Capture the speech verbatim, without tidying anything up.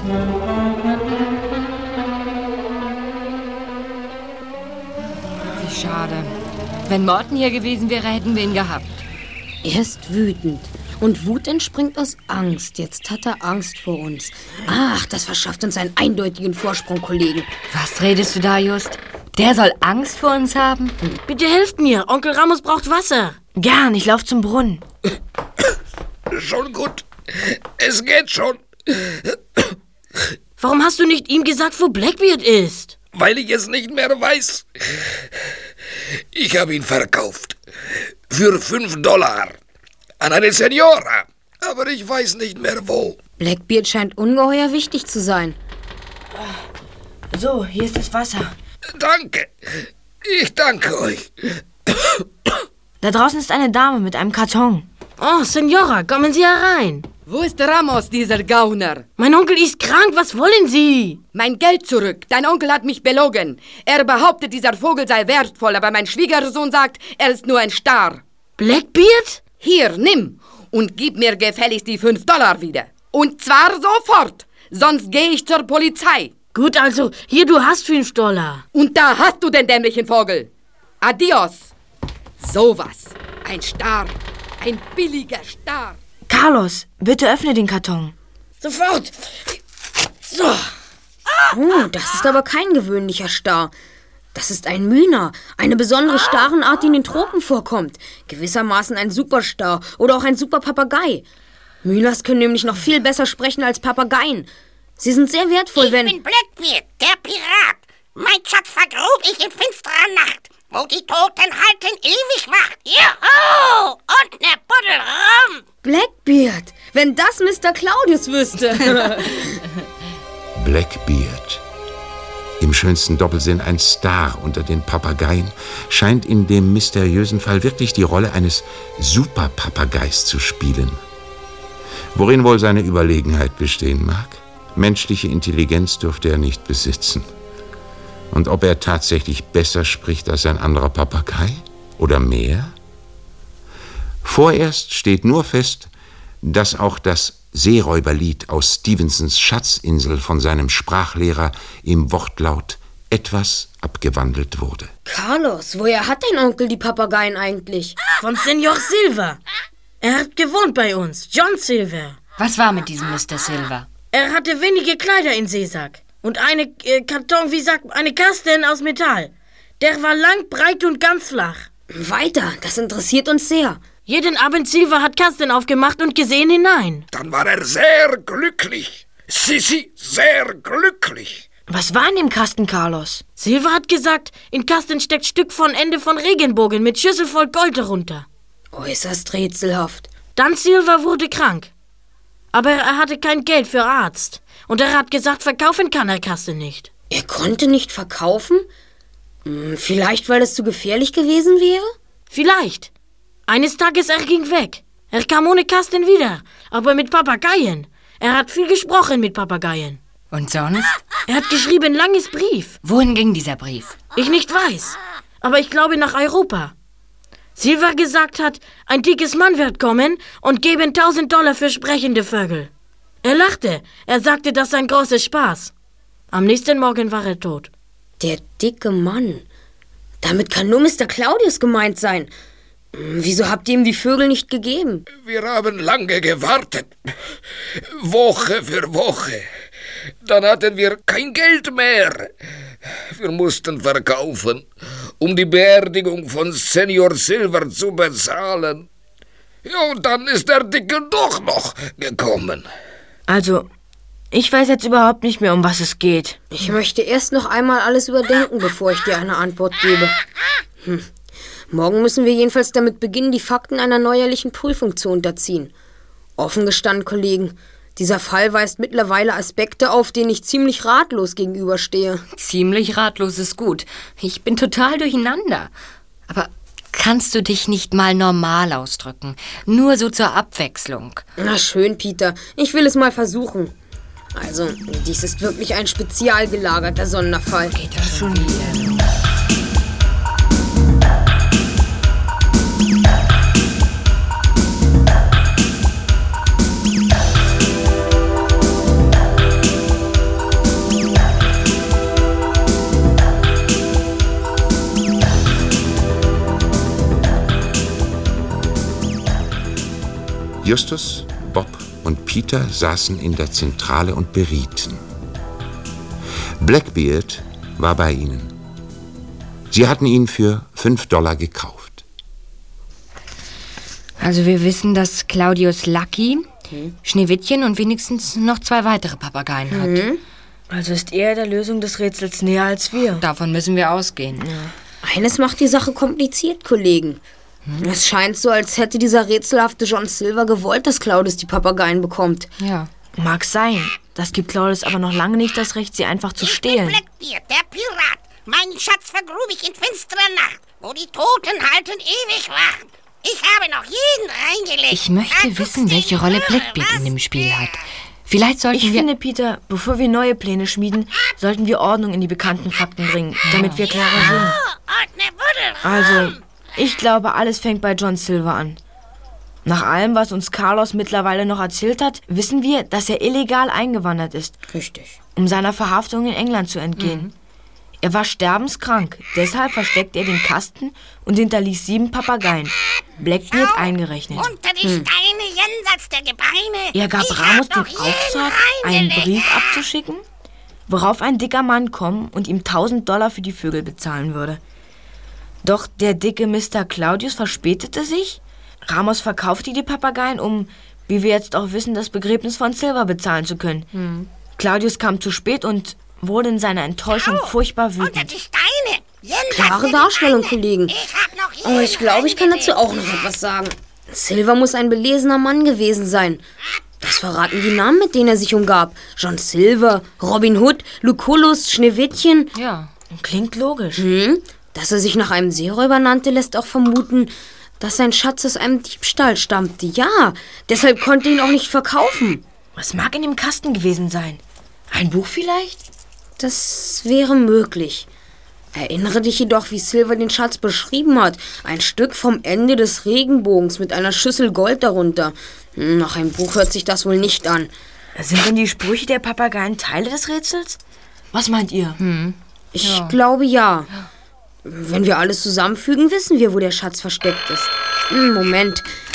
Wie schade. Wenn Morton hier gewesen wäre, hätten wir ihn gehabt. Er ist wütend. Und Wut entspringt aus Angst. Jetzt hat er Angst vor uns. Ach, das verschafft uns einen eindeutigen Vorsprung, Kollegen. Was redest du da, Just? Der soll Angst vor uns haben? Bitte helft mir. Onkel Ramos braucht Wasser. Gern, ich lauf zum Brunnen. Schon gut. Es geht schon. Warum hast du nicht ihm gesagt, wo Blackbeard ist? Weil ich es nicht mehr weiß. Ich habe ihn verkauft. Für fünf Dollar. An eine Senora. Aber ich weiß nicht mehr wo. Blackbeard scheint ungeheuer wichtig zu sein. So, hier ist das Wasser. Danke. Ich danke euch. Da draußen ist eine Dame mit einem Karton. Oh, Senora, kommen Sie herein. Wo ist Ramos, dieser Gauner? Mein Onkel ist krank, was wollen Sie? Mein Geld zurück. Dein Onkel hat mich belogen. Er behauptet, dieser Vogel sei wertvoll, aber mein Schwiegersohn sagt, er ist nur ein Star. Blackbeard? Hier, nimm und gib mir gefälligst die fünf Dollar wieder. Und zwar sofort, sonst gehe ich zur Polizei. Gut, also, hier, du hast fünf Dollar. Und da hast du den dämlichen Vogel. Adios. Sowas. Ein Star. Ein billiger Star. Carlos, bitte öffne den Karton. Sofort. So. Oh, das ist aber kein gewöhnlicher Star. Das ist ein Myna, eine besondere Starenart, die in den Tropen vorkommt. Gewissermaßen ein Superstar oder auch ein Superpapagei. Mynas können nämlich noch viel besser sprechen als Papageien. Sie sind sehr wertvoll, ich wenn... Ich bin Blackbeard, der Pirat. Mein Schatz vergrub ich in finsterer Nacht, wo die Toten halten ewig wacht. Juhu! Und ne Buddel rum. Blackbeard, wenn das Mister Claudius wüsste. Blackbeard. Im schönsten Doppelsinn ein Star unter den Papageien, scheint in dem mysteriösen Fall wirklich die Rolle eines Superpapageis zu spielen. Worin wohl seine Überlegenheit bestehen mag? Menschliche Intelligenz dürfte er nicht besitzen. Und ob er tatsächlich besser spricht als ein anderer Papagei? Oder mehr? Vorerst steht nur fest, dass auch das Seeräuberlied aus Stevensons Schatzinsel von seinem Sprachlehrer im Wortlaut etwas abgewandelt wurde. Carlos, woher hat dein Onkel die Papageien eigentlich? Von Senor Silver. Er hat gewohnt bei uns, John Silver. Was war mit diesem Mister Silver? Er hatte wenige Kleider in Seesack und eine äh, Karton, wie sagt eine Kasten aus Metall. Der war lang, breit und ganz flach. Weiter, das interessiert uns sehr. Jeden Abend Silver hat Kasten aufgemacht und gesehen hinein. Dann war er sehr glücklich. Sie, sie, sehr glücklich. Was war in dem Kasten, Carlos? Silver hat gesagt, in Kasten steckt Stück von Ende von Regenbogen mit Schüssel voll Gold darunter. Äußerst rätselhaft. Dann Silver wurde krank. Aber er hatte kein Geld für Arzt. Und er hat gesagt, verkaufen kann er Kasten nicht. Er konnte nicht verkaufen? Hm, vielleicht, weil es zu gefährlich gewesen wäre? Vielleicht. Eines Tages er ging weg. Er kam ohne Kasten wieder, aber mit Papageien. Er hat viel gesprochen mit Papageien. Und sonst? Er hat geschrieben, langes Brief. Wohin ging dieser Brief? Ich nicht weiß, aber ich glaube nach Europa. Silver gesagt hat, ein dickes Mann wird kommen und geben tausend Dollar für sprechende Vögel. Er lachte, er sagte, das sei ein großer Spaß. Am nächsten Morgen war er tot. Der dicke Mann. Damit kann nur Mister Claudius gemeint sein. Wieso habt ihr ihm die Vögel nicht gegeben? Wir haben lange gewartet. Woche für Woche. Dann hatten wir kein Geld mehr. Wir mussten verkaufen, um die Beerdigung von Senor Silver zu bezahlen. Ja, und dann ist der Dicke doch noch gekommen. Also, ich weiß jetzt überhaupt nicht mehr, um was es geht. Ich möchte erst noch einmal alles überdenken, bevor ich dir eine Antwort gebe. Hm. Morgen müssen wir jedenfalls damit beginnen, die Fakten einer neuerlichen Prüfung zu unterziehen. Offen gestanden, Kollegen, dieser Fall weist mittlerweile Aspekte auf, denen ich ziemlich ratlos gegenüberstehe. Ziemlich ratlos ist gut. Ich bin total durcheinander. Aber kannst du dich nicht mal normal ausdrücken? Nur so zur Abwechslung. Na schön, Peter. Ich will es mal versuchen. Also, dies ist wirklich ein spezial gelagerter Sonderfall. Geht das schon wieder? Justus, Bob und Peter saßen in der Zentrale und berieten. Blackbeard war bei ihnen. Sie hatten ihn für fünf Dollar gekauft. Also wir wissen, dass Claudius Lucky, hm. Schneewittchen und wenigstens noch zwei weitere Papageien hat. Mhm. Also ist er der Lösung des Rätsels näher als wir. Davon müssen wir ausgehen. Ja. Eines macht die Sache kompliziert, Kollegen. Hm. Es scheint so, als hätte dieser rätselhafte John Silver gewollt, dass Claudius die Papageien bekommt. Ja. Mag sein. Das gibt Claudius aber noch lange nicht das Recht, sie einfach zu stehlen. Ich bin Blackbeard, der Pirat. Meinen Schatz vergrub ich in finsterer Nacht, wo die Toten halten ewig Wacht. Ich habe noch jeden reingelegt. Ich möchte Da wissen, welche Rolle Blackbeard in dem Spiel hat. Vielleicht sollten ich wir... Ich finde, Peter, bevor wir neue Pläne schmieden, sollten wir Ordnung in die bekannten Fakten bringen, damit wir klarer sehen. Oh, also, ich glaube, alles fängt bei John Silver an. Nach allem, was uns Carlos mittlerweile noch erzählt hat, wissen wir, dass er illegal eingewandert ist. Richtig. Um seiner Verhaftung in England zu entgehen. Mhm. Er war sterbenskrank, deshalb versteckte er den Kasten und hinterließ sieben Papageien, Blackbeard eingerechnet. Unter die Steine jenseits der Gebeine. Er gab Ich Ramos hab den noch Auftrag, jeden einen reingelegt. Brief abzuschicken, worauf ein dicker Mann kommen und ihm tausend Dollar für die Vögel bezahlen würde. Doch der dicke Mister Claudius verspätete sich. Ramos verkaufte die Papageien, um, wie wir jetzt auch wissen, das Begräbnis von Silver bezahlen zu können. Hm. Claudius kam zu spät und wurde in seiner Enttäuschung furchtbar Unter wütend. die Steine. Jenseits Klare der Darstellung, Gebeine. Kollegen. Ich hab noch jeden Aber ich glaube, ich kann dazu auch noch reingelegt. etwas sagen. Silver muss ein belesener Mann gewesen sein. Das verraten die Namen, mit denen er sich umgab. John Silver, Robin Hood, Lucullus, Schneewittchen. Ja. Klingt logisch. Hm? Dass er sich nach einem Seeräuber nannte, lässt auch vermuten, dass sein Schatz aus einem Diebstahl stammte. Ja, deshalb konnte er ihn auch nicht verkaufen. Was mag in dem Kasten gewesen sein? Ein Buch vielleicht? Das wäre möglich. Erinnere dich jedoch, wie Silver den Schatz beschrieben hat. Ein Stück vom Ende des Regenbogens mit einer Schüssel Gold darunter. Hm, Nach einem Buch hört sich das wohl nicht an. Sind denn die Sprüche der Papageien Teile des Rätsels? Was meint ihr? Hm. Ich ja. glaube ja. Wenn wir alles zusammenfügen, wissen wir, wo der Schatz versteckt ist. Hm, Moment,